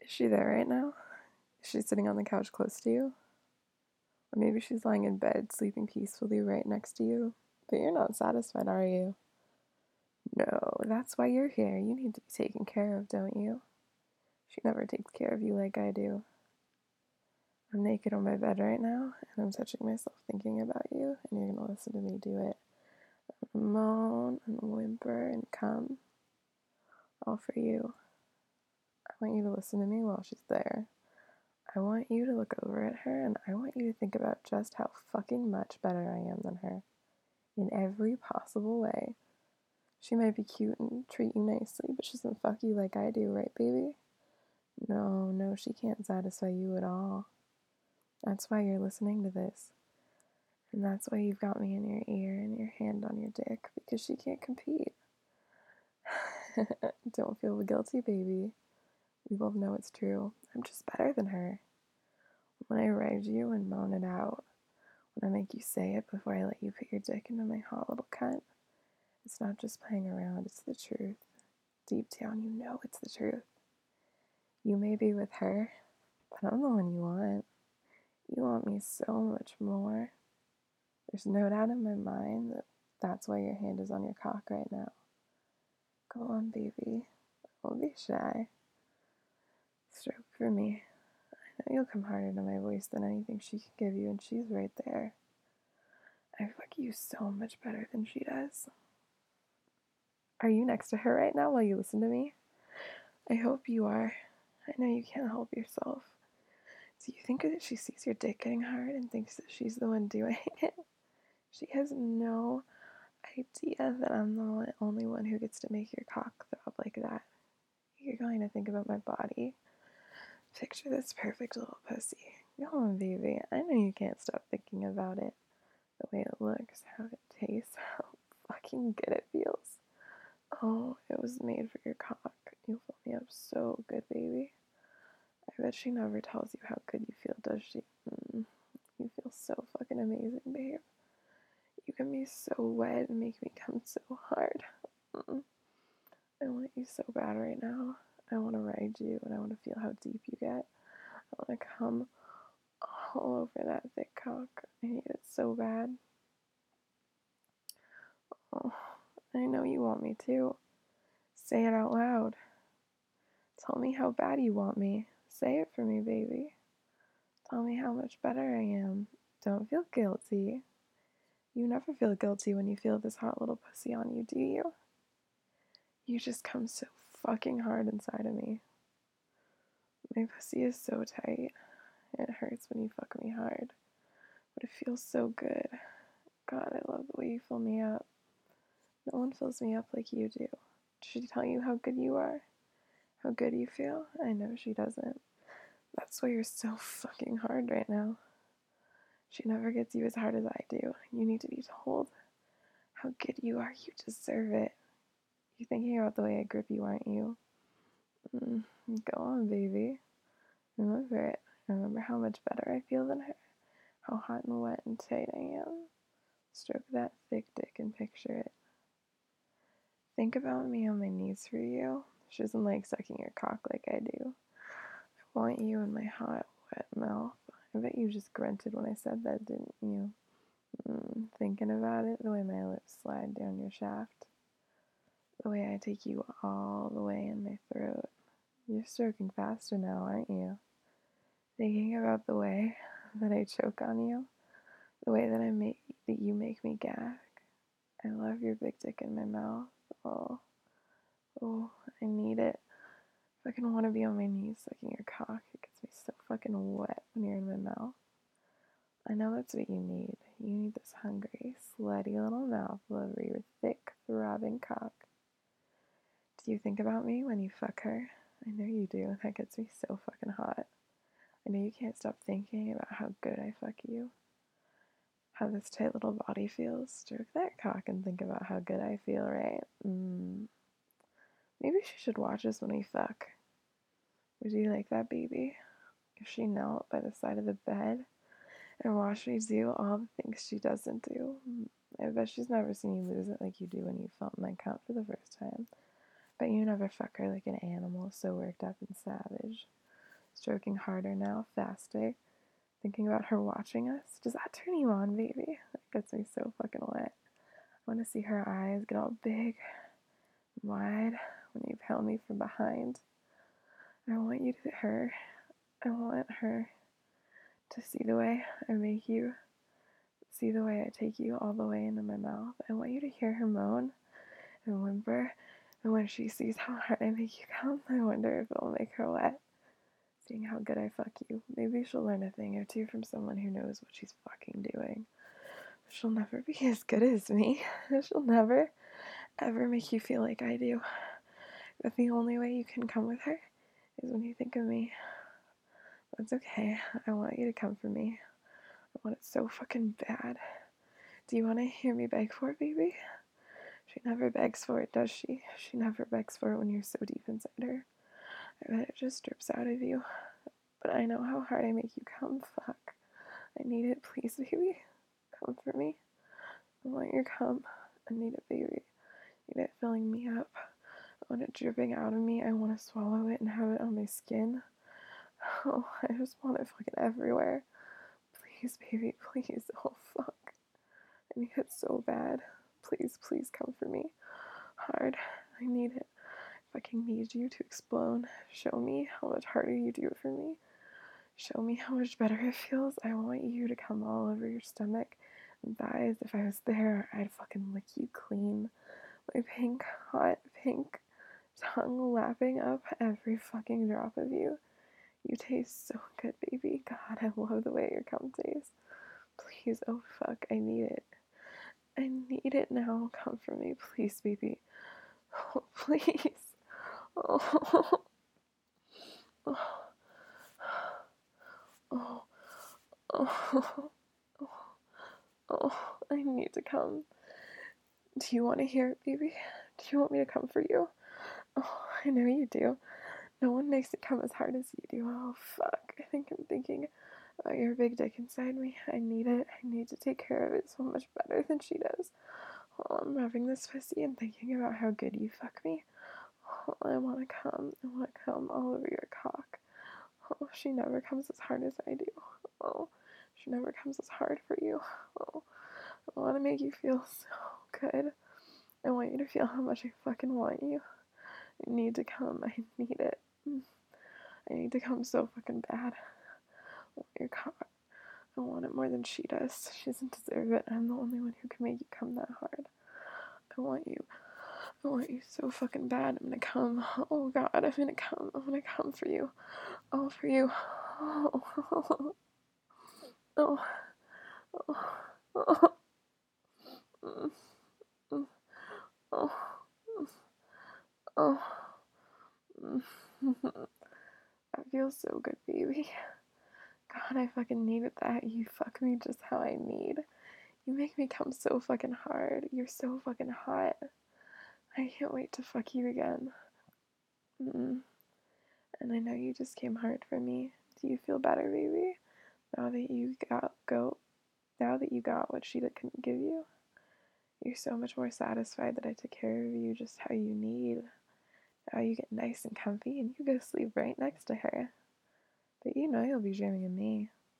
Is she there right now? Is she sitting on the couch close to you? Or maybe she's lying in bed, sleeping peacefully right next to you. But you're not satisfied, are you? No, that's why you're here. You need to be taken care of, don't you? She never takes care of you like I do. I'm naked on my bed right now, and I'm touching myself thinking about you, and you're gonna listen to me do it. Moan and whimper and come, all for you. I want you to listen to me while she's there. I want you to look over at her, and I want you to think about just how fucking much better I am than her. In every possible way. She might be cute and treat you nicely, but she doesn't fuck you like I do, right, baby? No, she can't satisfy you at all. That's why you're listening to this. And that's why you've got me in your ear and your hand on your dick, because she can't compete. Don't feel guilty, baby. We both know it's true. I'm just better than her. When I ride you and moan it out, when I make you say it before I let you put your dick into my hot little cunt, it's not just playing around, it's the truth. Deep down, you know it's the truth. You may be with her, but I'm the one you want. You want me so much more. There's no doubt in my mind that that's why your hand is on your cock right now. Go on, baby. Don't be shy. Stroke for me. I know you'll come harder to my voice than anything she can give you, and she's right there. I fuck you so much better than she does. Are you next to her right now while you listen to me? I hope you are. I know you can't help yourself. Do you think that she sees your dick getting hard and thinks that she's the one doing it? She has no idea that I'm the only one who gets to make your cock throb like that. You're going to think about my body. Picture this perfect little pussy. Go on, baby. I know you can't stop thinking about it. The way it looks, how it tastes, how fucking good it feels. Oh, it was made for your cock. You'll fill me up so good, baby. I bet she never tells you how good you feel, does she? You feel so fucking amazing, babe. You can be so wet and make me come so hard. I want you so bad right now. I want to ride you and I want to feel how deep you get. I want to come all over that thick cock. I need it so bad. Oh, I know you want me too. Say it out loud. Tell me how bad you want me. Say it for me, baby. Tell me how much better I am. Don't feel guilty. You never feel guilty when you feel this hot little pussy on you, do you? You just come so fucking hard inside of me. My pussy is so tight. It hurts when you fuck me hard. But it feels so good. God, I love the way you fill me up. No one fills me up like you do. Did she tell you how good you are? How good you feel? I know she doesn't. That's why you're so fucking hard right now. She never gets you as hard as I do. You need to be told how good you are. You deserve it. You're thinking about the way I grip you, aren't you? Go on, baby. Remember it. Remember how much better I feel than her. How hot and wet and tight I am. Stroke that thick dick and picture it. Think about me on my knees for you. She doesn't like sucking your cock like I do. I want you in my hot, wet mouth. I bet you just grunted when I said that, didn't you? Thinking about it, the way my lips slide down your shaft. The way I take you all the way in my throat. You're stroking faster now, aren't you? Thinking about the way that I choke on you. The way that you make me gag. I love your big dick in my mouth. Oh, I need it. I fucking want to be on my knees sucking your cock. It gets me so fucking wet when you're in my mouth. I know that's what you need. You need this hungry, slutty little mouth over your thick, throbbing cock. Do you think about me when you fuck her? I know you do. That gets me so fucking hot. I know you can't stop thinking about how good I fuck you. How this tight little body feels. Stroke that cock and think about how good I feel, right? Maybe she should watch us when we fuck. Would you like that, baby? If she knelt by the side of the bed and watched me do all the things she doesn't do. I bet she's never seen you lose it like you do when you felt my cunt for the first time. But you never fuck her like an animal, so worked up and savage. Stroking harder now, faster. Thinking about her watching us. Does that turn you on, baby? That gets me so fucking wet. I want to see her eyes get all big and wide when you pound me from behind. I want you to her. I want her to see the way I make you. See the way I take you all the way into my mouth. I want you to hear her moan and whimper. And when she sees how hard I make you come, I wonder if it'll make her wet. Seeing how good I fuck you. Maybe she'll learn a thing or two from someone who knows what she's fucking doing. She'll never be as good as me. She'll never, ever make you feel like I do. But the only way you can come with her is when you think of me. That's okay. I want you to come for me. I want it so fucking bad. Do you want to hear me beg for it, baby? She never begs for it, does she? She never begs for it when you're so deep inside her. I bet it just drips out of you. But I know how hard I make you come. Fuck. I need it, please, baby. Come for me. I want your cum. I need it, baby. I need it filling me up. I want it dripping out of me. I want to swallow it and have it on my skin. Oh, I just want it fucking everywhere. Please, baby, please. Oh, fuck. I need it so bad. Please, please come for me. Hard. I need it. I fucking need you to explode. Show me how much harder you do it for me. Show me how much better it feels. I want you to come all over your stomach and thighs. If I was there, I'd fucking lick you clean. My pink, hot, pink tongue lapping up every fucking drop of you. You taste so good, baby. God, I love the way your cum tastes. Please, oh fuck, I need it. I need it now. Come for me, please, baby. Oh, please. Oh, oh, oh, oh, oh, I need to come. Do you want to hear it, baby? Do you want me to come for you? Oh, I know you do. No one makes it come as hard as you do. Oh, fuck. I think I'm thinking about your big dick inside me. I need it. I need to take care of it so much better than she does. Oh, I'm rubbing this pussy and thinking about how good you fuck me. Oh, I want to come. I want to come all over your cock. Oh, she never comes as hard as I do. Oh, she never comes as hard for you. Oh, I want to make you feel so good. I want you to feel how much I fucking want you. I need to come. I need it. I need to come so fucking bad. I want your cock. I want it more than she does. She doesn't deserve it. I'm the only one who can make you come that hard. I want you. I want you so fucking bad. I'm gonna come. Oh God, I'm gonna come. I'm gonna come for you. All for you. Oh, oh, oh, oh, oh, oh, oh. That feels so good, baby. God, I fucking needed that. You fuck me just how I need. You make me come so fucking hard. You're so fucking hot. I can't wait to fuck you again. And I know you just came hard for me. Do you feel better, baby? Now that you got what she couldn't give you? You're so much more satisfied that I took care of you just how you need. Now you get nice and comfy and you go sleep right next to her. But you know you'll be dreaming of me.